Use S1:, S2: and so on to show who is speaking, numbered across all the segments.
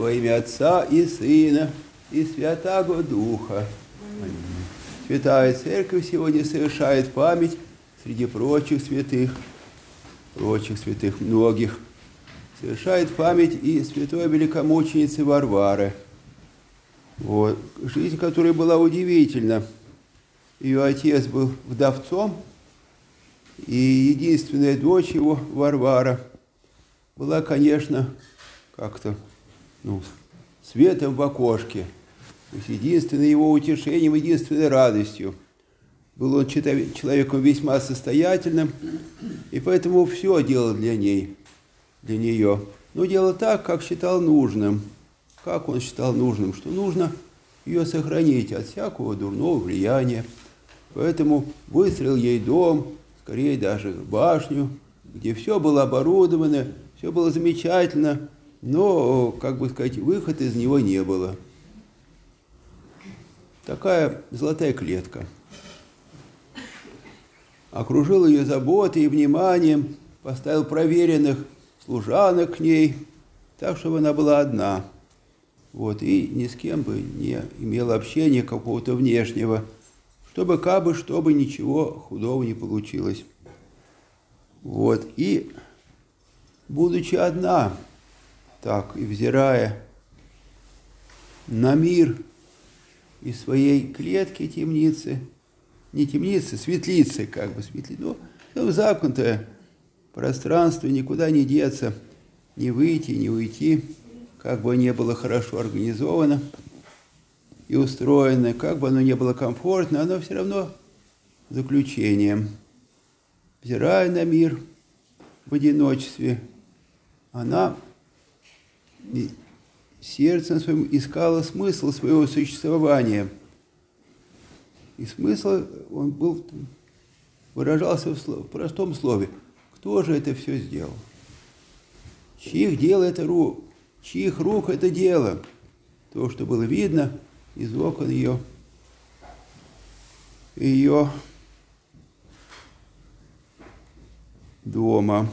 S1: во имя Отца и Сына и Святаго Духа. Аминь. Святая Церковь сегодня совершает память среди прочих святых многих, совершает память и святой великомученицы Варвары, вот, жизнь которой была удивительна. Ее отец был вдовцом, и единственная дочь его, Варвара, была, конечно, как-то светом в окошке, то есть единственным его утешением, единственной радостью. Был он человеком весьма состоятельным, и поэтому все делал для нее. Но делал так, как считал нужным. Как он считал нужным, что нужно ее сохранить от всякого дурного влияния. Поэтому выстроил ей дом, скорее даже башню, где все было оборудовано, все было замечательно, но, как бы сказать, выхода из него не было. Такая золотая клетка. Окружил ее заботой и вниманием, поставил проверенных служанок к ней, так, чтобы она была одна. Вот, и ни с кем бы не имела общения какого-то внешнего, чтобы ничего худого не получилось. Вот, и, будучи одна, так, и взирая на мир из своей клетки темницы, не темницы, светлицы, но замкнутое пространство, никуда не деться, не выйти, не уйти, как бы не было хорошо организовано и устроено, как бы оно не было комфортно, оно все равно заключением. Взирая на мир в одиночестве, она сердцем своим искала смысл своего существования. И смысл выражался в простом слове. Кто же это все сделал? Чьих рук это дело? То, что было видно из окон ее дома.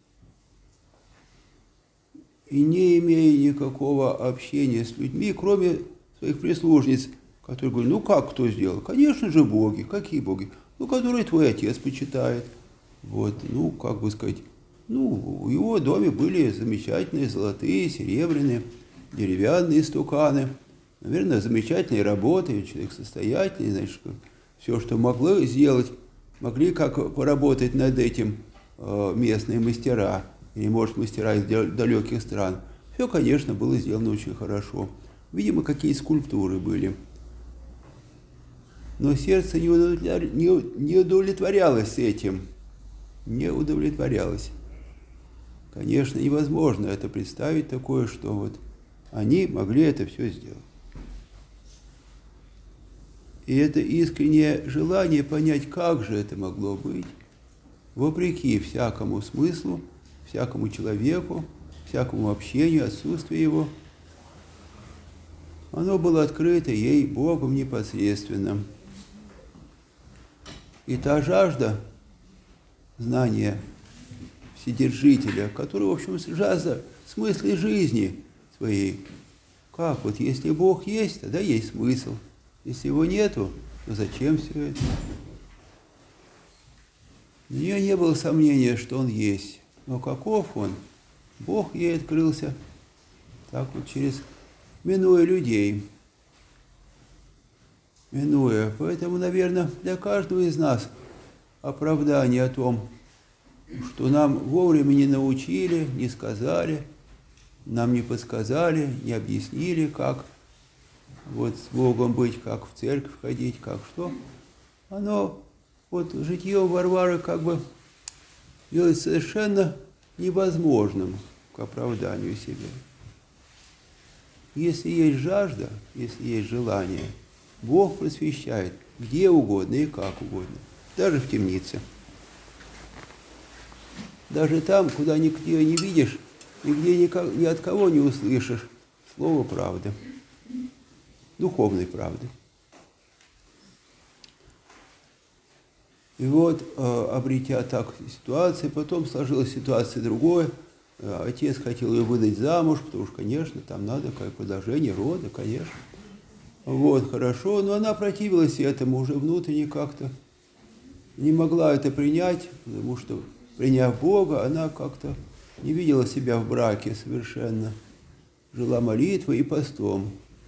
S1: И не имея никакого общения с людьми, кроме своих прислужниц, которые говорят, как кто сделал? Конечно же боги. Какие боги? Которые твой отец почитает. Вот, в его доме были замечательные золотые, серебряные, деревянные стуканы. Наверное, замечательные работы, человек состоятельный, значит, все, что могли как поработать над этим местные мастера, или, может, мастера из далеких стран. Все, конечно, было сделано очень хорошо. Видимо, какие скульптуры были. Но сердце не удовлетворялось этим. Не удовлетворялось. Конечно, невозможно это представить такое, что вот они могли это все сделать. И это искреннее желание понять, как же это могло быть, вопреки всякому смыслу, всякому человеку, всякому общению, отсутствию его, оно было открыто ей Богом непосредственно. И та жажда знания Вседержителя, который, в общем, жажда смысла жизни своей. Как? Вот если Бог есть, тогда есть смысл. Если его нету, то зачем все это? У нее не было сомнения, что он есть. Но каков он? Бог ей открылся так вот минуя людей. Поэтому, наверное, для каждого из нас оправдание о том, что нам вовремя не научили, не сказали, нам не подсказали, не объяснили, как вот с Богом быть, как в церковь ходить, как что. Оно, житье Варвары делает совершенно невозможным к оправданию себя. Если есть жажда, если есть желание, Бог просвещает где угодно и как угодно, даже в темнице. Даже там, куда нигде не видишь, нигде ни от кого не услышишь слово правды, духовной правды. И вот, обретя так ситуацию, потом сложилась ситуация другая, отец хотел ее выдать замуж, потому что, конечно, там надо как продолжение рода, конечно. Вот, хорошо, но она противилась этому уже внутренне как-то, не могла это принять, потому что, приняв Бога, она как-то не видела себя в браке совершенно, жила молитвой и постом.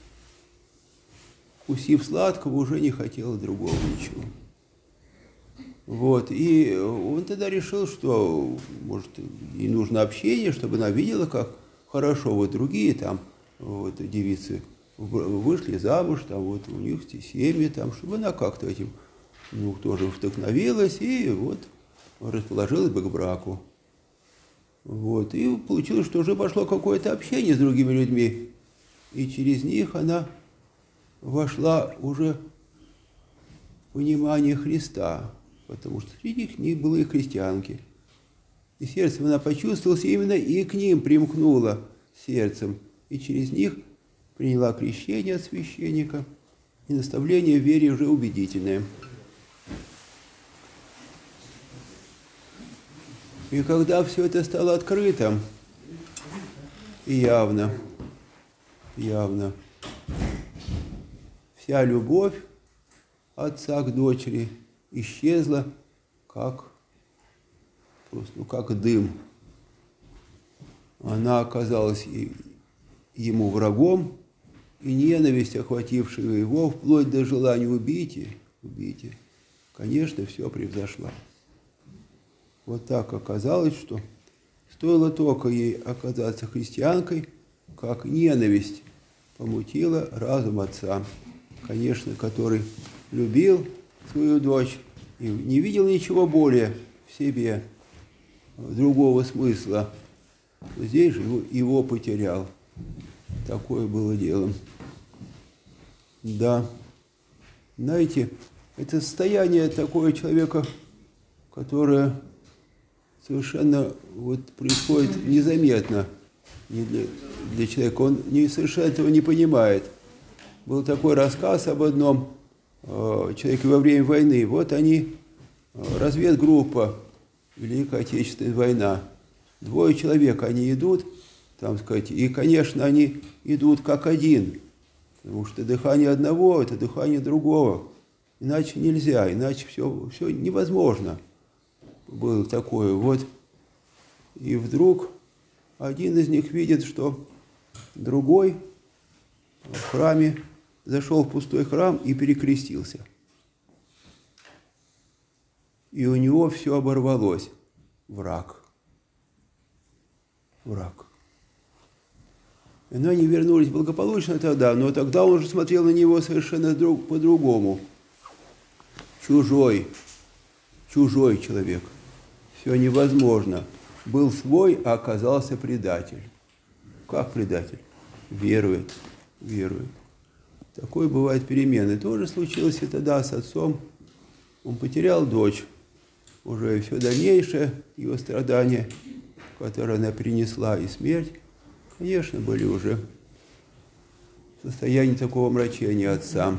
S1: Вкусив сладкого, уже не хотела другого ничего. Вот, и он тогда решил, что, может, ей нужно общение, чтобы она видела, как хорошо вот другие там вот, девицы вышли замуж, там вот у них семьи, там, чтобы она как-то этим тоже вдохновилась и вот расположилась бы к браку. Вот, и получилось, что уже пошло какое-то общение с другими людьми, и через них она вошла уже в понимание Христа, потому что среди них было и христианки. И сердцем она почувствовалась именно и к ним примкнула сердцем, и через них приняла крещение от священника и наставление в вере уже убедительное. И когда все это стало открыто и явно, вся любовь отца к дочери исчезла, как дым. Она оказалась ему врагом, и ненависть, охватившая его, вплоть до желания убить, конечно, все превзошла. Вот так оказалось, что стоило только ей оказаться христианкой, как ненависть помутила разум отца, конечно, который любил свою дочь и не видел ничего более в себе, другого смысла. Здесь же его потерял. Такое было дело. Да, знаете, это состояние такого человека, которое совершенно вот происходит незаметно для человека. Он совершенно этого не понимает. Был такой рассказ об одном человеке во время войны. Вот они, разведгруппа, Великая Отечественная война. 2 человек, они идут, там сказать, и, конечно, они идут как один, потому что дыхание одного – это дыхание другого. Иначе нельзя, иначе все невозможно. Было такое. Вот. И вдруг один из них видит, что другой в храме зашел в пустой храм и перекрестился. И у него все оборвалось. Враг. И они вернулись благополучно тогда, но тогда он уже смотрел на него совершенно по-другому. Чужой человек. Все невозможно. Был свой, а оказался предатель. Как предатель? Верует. Такое бывает перемены. Тоже случилось и тогда с отцом. Он потерял дочь. Уже все дальнейшее его страдания, которые она принесла, и смерть, конечно, были уже в состоянии такого омрачения отца.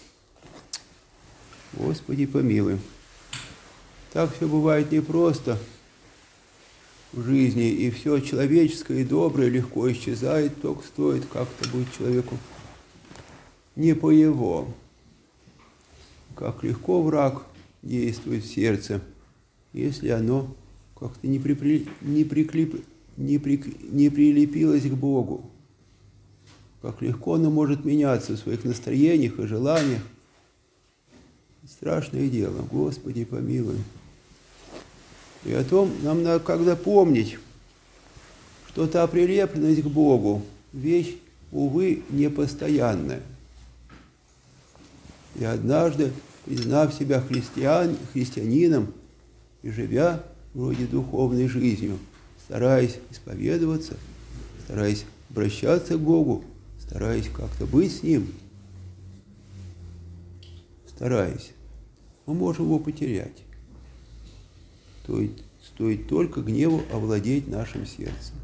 S1: Господи, помилуй. Так все бывает непросто в жизни, и все человеческое и доброе легко исчезает, только стоит как-то быть человеку не по его. Как легко враг действует в сердце, если оно как-то не прилепилось к Богу. Как легко оно может меняться в своих настроениях и желаниях. Страшное дело. Господи, помилуй. И о том нам надо когда помнить, что та прилепленность к Богу – вещь, увы, непостоянная. И однажды, признав себя христианином и живя вроде духовной жизнью, стараясь исповедоваться, стараясь обращаться к Богу, стараясь как-то быть с Ним, мы можем его потерять. Стоит только гневу овладеть нашим сердцем.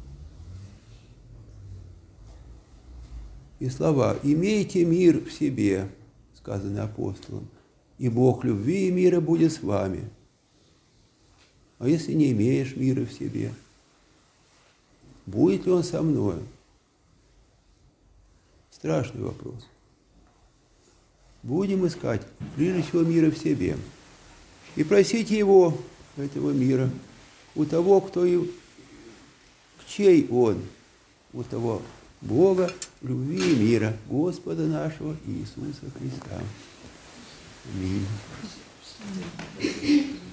S1: И слова «имейте мир в себе», сказаны апостолом, «и Бог любви и мира будет с вами». А если не имеешь мира в себе? будет ли Он со мною? Страшный вопрос. Будем искать, прежде всего, мира в себе. И просить Его, этого мира, у того, кто и чей Он, у того Бога, любви и мира, Господа нашего Иисуса Христа. Аминь.